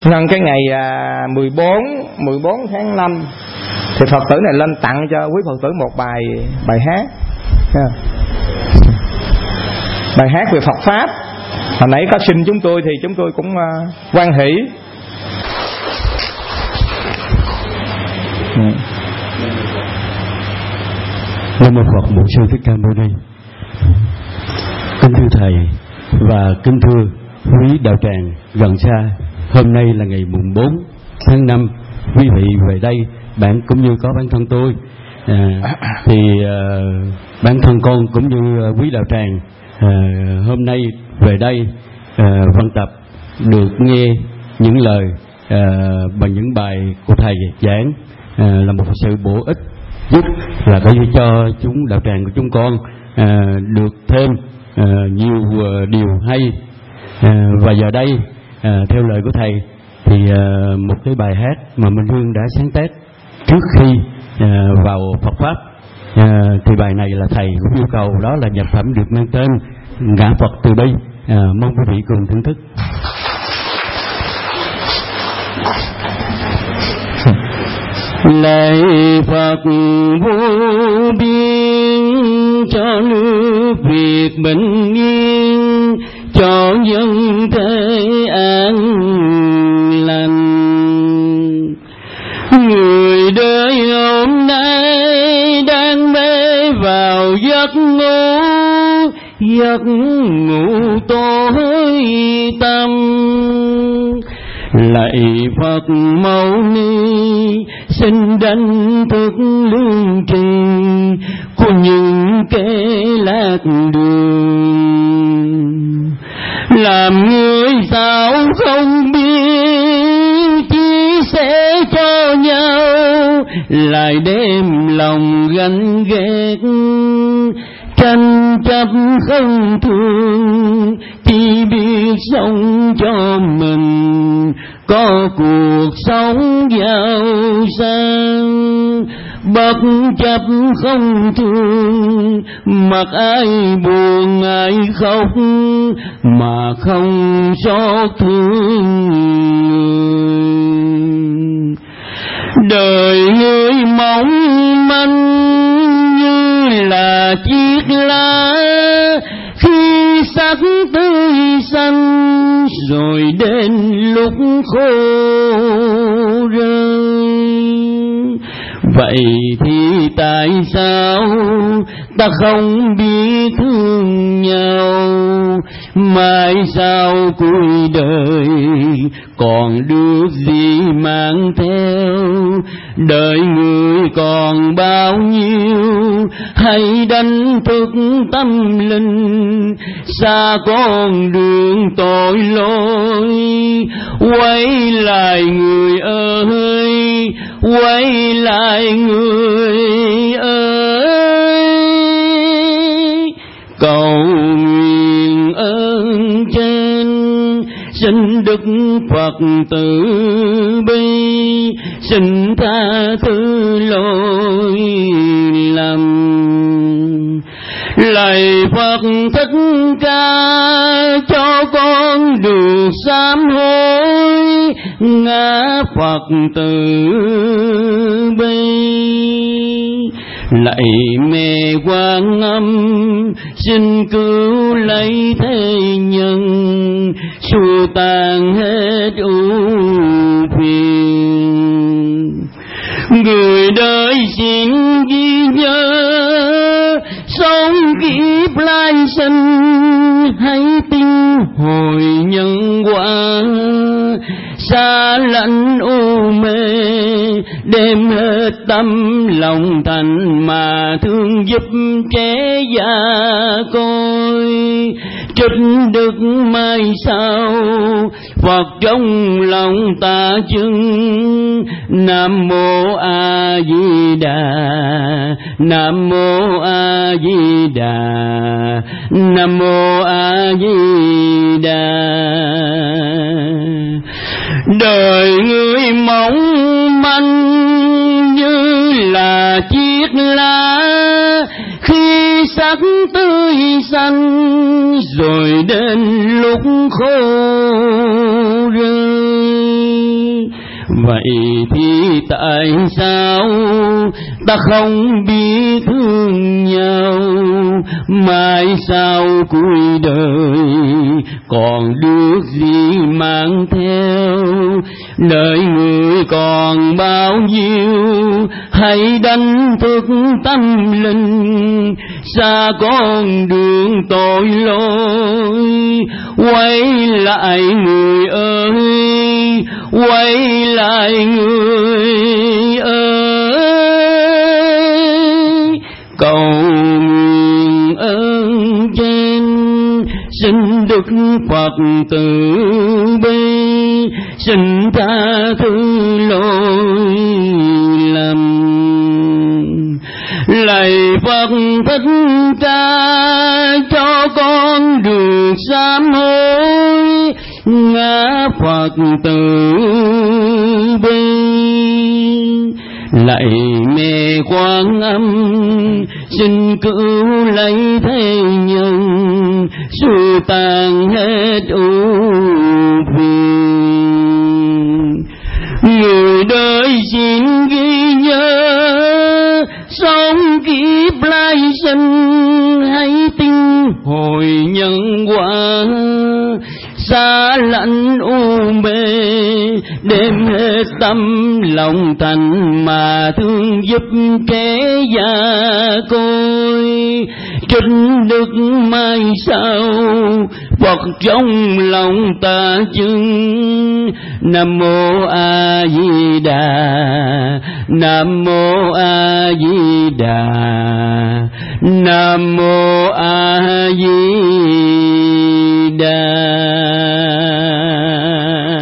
Nhân cái ngày 14 tháng 5 thì Phật tử này lên tặng cho quý Phật tử một bài hát. Bài hát về Phật Pháp. Hồi nãy có xin chúng tôi thì chúng tôi cũng hoan hỷ. Nam mô Phật Bổn Sư Thích Ca Mâu Ni. Kính thưa thầy và kính thưa quý đạo tràng gần xa, hôm nay là ngày mùng 4 tháng 5. Quý vị về đây, bạn cũng như có bản thân tôi, bản thân con cũng như quý đạo tràng hôm nay về đây văn tập được nghe những lời bằng những bài của thầy giảng là một sự bổ ích, giúp là có thể cho chúng đạo tràng của chúng con được thêm nhiều điều hay. Và giờ đây theo lời của thầy thì một cái bài hát mà Minh Hương đã sáng tác trước khi vào Phật Pháp, thì bài này là thầy cũng yêu cầu đó là nhạc phẩm được mang tên Ngã Phật Từ Bi. Mong quý vị cùng thưởng thức. Lạy Phật vô biên, cho nước Việt bình yên, cho dân thế an lành. Người đời hôm nay đang mê vào giấc ngủ tối tăm. Lạy Phật Mâu Ni, xin đánh thức lương tri của những kẻ lạc đường. Làm người sao không biết chia sẻ cho nhau, lại đem lòng ganh ghét tranh chấp không thương, chỉ biết sống cho mình có cuộc sống giàu sang. Bất chấp không thương, mặc ai buồn ai khóc, mà không xót thương. Đời người mong manh như là chiếc lá, khi sắc tươi xanh rồi đến lúc khô rơi. Vậy thì tại sao ta không biết thương nhau, mai sau cuối đời còn được gì mang theo. Đời người còn bao nhiêu, hãy đánh thức tâm linh, xa con đường tội lỗi. Quay lại người ơi, quay lại người ơi, cầu nguyện ơn trên, xin Đức Phật từ bi, xin tha thứ lỗi lầm. Lạy Phật Thích Ca, cho con được sám hối, ngã Phật từ bi. Lạy mẹ Quan Âm, xin cứu lấy thế nhân, xua tan hết ưu phiền. Người đời xin ghi nhớ, sống kiếp lai sinh, hãy tin hồi nhân quả. Xa lạnh u mê, đem hết tâm lòng thành mà thương giúp trẻ già côi. Trích đức mai sau, Phật trong lòng ta chứng. Nam mô A Di Đà, Nam mô A Di Đà, Nam mô A Di Đà. Đời người mong manh như là chiếc lá, khi sắc tươi xanh rồi đến lúc khô rơi. Vậy thì tại sao ta không biết thương nhau, mai sau cuối đời còn được gì mang theo. Đời người còn bao nhiêu, hãy đánh thức tâm linh, xa con đường tội lỗi. Quay lại người ơi, quay lại người ơi, cầu nguyện ơn trên, xin Đức Phật từ bi, xin tha thứ lỗi lầm. Lạy Phật Thích Ca cho con được sám hối, ngã Phật từ bi. Lạy mẹ Quan Âm xin cứu lấy thế nhân, xua tan hết ưu phiền. Người đời xin ghi nhớ, sống kiếp lai sinh hãy tin hồi nhân quả. Xa lạnh u mê đem hết tâm lòng thành mà thương giúp kẻ già côi. Trinh đức mai sau Phật trong lòng ta chứng. Nam mô A Di Đà, Nam mô A Di Đà, Nam mô A Di Đà.